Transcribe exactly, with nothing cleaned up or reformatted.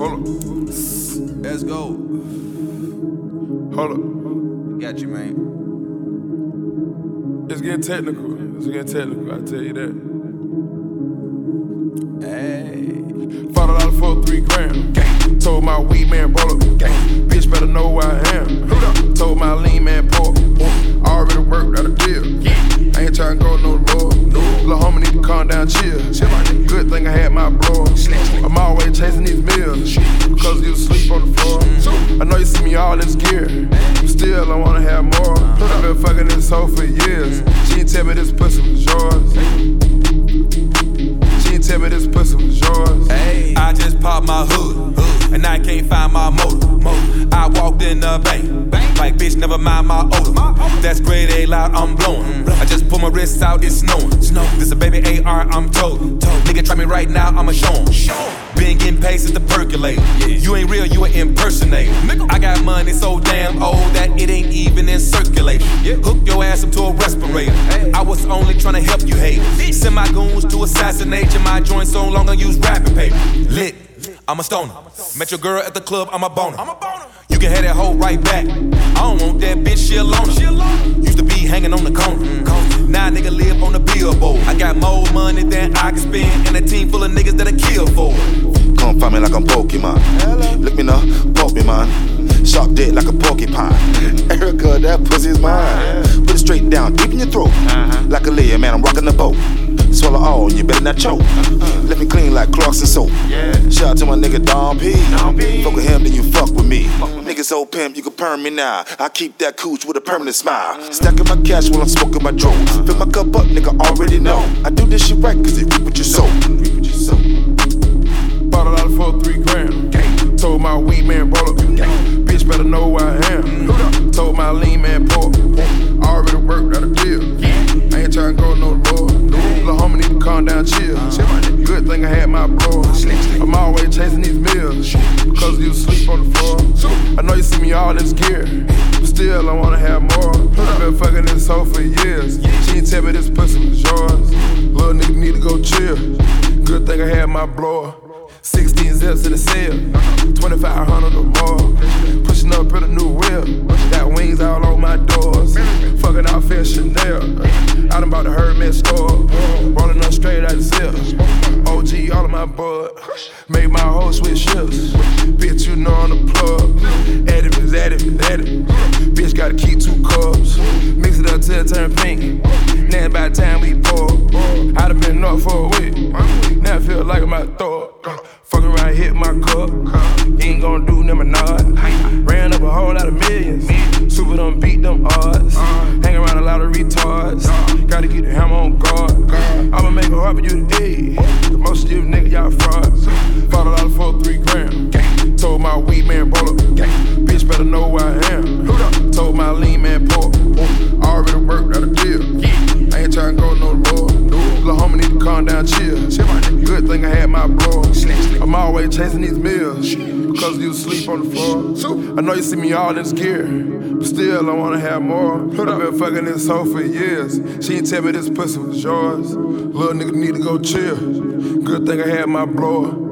Hold up. Let's go. Hold up. Got you, man. It's getting technical. It's getting technical, I tell you that. Hey. Five dollars for three grand. Gang. Told my weed man, roll up. Gang. Bitch better know who I am. Told my lean man, pork. I already worked out a deal. I ain't tryna go no lower. No. Lil' homie need to calm down, chill. Good thing I had my blower. I'm always chasing these meals. Cause you sleep on the floor. I know you see me all in this gear. But still, I wanna have more. I've been fucking this hoe for years. She ain't tell me this pussy was yours. She ain't tell me this pussy was yours. Hey. I just popped my hood, hood, and I can't find my motor. motor. I walked in the bank, bank, like bitch, never mind my odor. That's grade A loud, I'm blowing. I just pull my wrists out, it's snowing. This a baby A R, I'm told. Nigga, try me right now, I'ma show him. Been getting paid since the percolator. You ain't real, you an impersonator. I got money so damn old that it ain't even in circulation. Hook your ass up to a respirator. I was only trying to help you hate. Send my goons to assassinate you. My joint so long I use wrapping paper. Lit, I'm a stoner. Met your girl at the club, I'm a boner. You can have that hoe right back. I don't want that bitch, she alone. Used to be hanging on the corner. Now nigga live on the billboard. I got more money than I can spend, and a team full of niggas that'll kill for it. Come find me like I'm Pokemon. Look me now, Pokemon. Sharp dick like a porcupine. Erica, that pussy's mine. Put it straight down, deep in your throat. Like a layer, man, I'm rocking the boat. Swallow all, you better not choke. Let me clean like Clarks and soap. Shout out to my nigga Don P. Fuck with him, then you fuck with me. Niggas so pimp, you can perm me now. I keep that cooch with a permanent smile. Stacking my cash while I'm smoking my dro. Fill my cup up, nigga already know. I do this shit right, cause it reap what you sow. Reap what you sow. Bought a lot for three grand. Gang. Told my weed man, roll up. Gang. Bitch better know who I am. Told my lean man, pork. I already worked out a deal. I ain't tryna go no lower. Lil' homie need to calm down, chill. Good thing I had my blower. I'm always chasing these meals. Cause you sleep on the floor. I know you see me all in this gear. But still, I wanna have more. I've been fucking this hoe for years. She ain't tell me this pussy was yours. Lil' nigga need to go chill. Good thing I had my blower. sixteen zips in the cell, twenty-five hundred or more. Pushing up in a new wheel, got wings all on my doors. Fucking out fair Chanel, I done bought the Hermes store. Rolling up straight out the zip, O G all of my bud. Made my whole switch ships, bitch you know I'm the plug. Addict is addict is addict, bitch gotta keep two cups. Mix it up till it turn pink, now by the time we pour. I done been up for a week, now I feel like I'm about to throw up. Fuck around, hit my cup. Ain't gon' do them a nod. Ran up a whole lot of millions. Super done beat them odds. Hang around a lot of retards. Gotta keep the hammer on guard. I'ma make it hard for you today. Most of you niggas, y'all frauds. Fought a lot for three grand. Told my weed man, roll up. Bitch better know who I am. Told my lean man, pork. I already worked out a deal. I ain't tryna go no lower. Lil' homie need to calm down, chill. Good thing I had my blower. I'm always chasing these meals. Cause you sleep on the floor. I know you see me all in this gear. But still, I wanna have more. I've been fucking this hoe for years. She ain't tell me this pussy was yours. Lil' nigga need to go chill. Good thing I had my blower.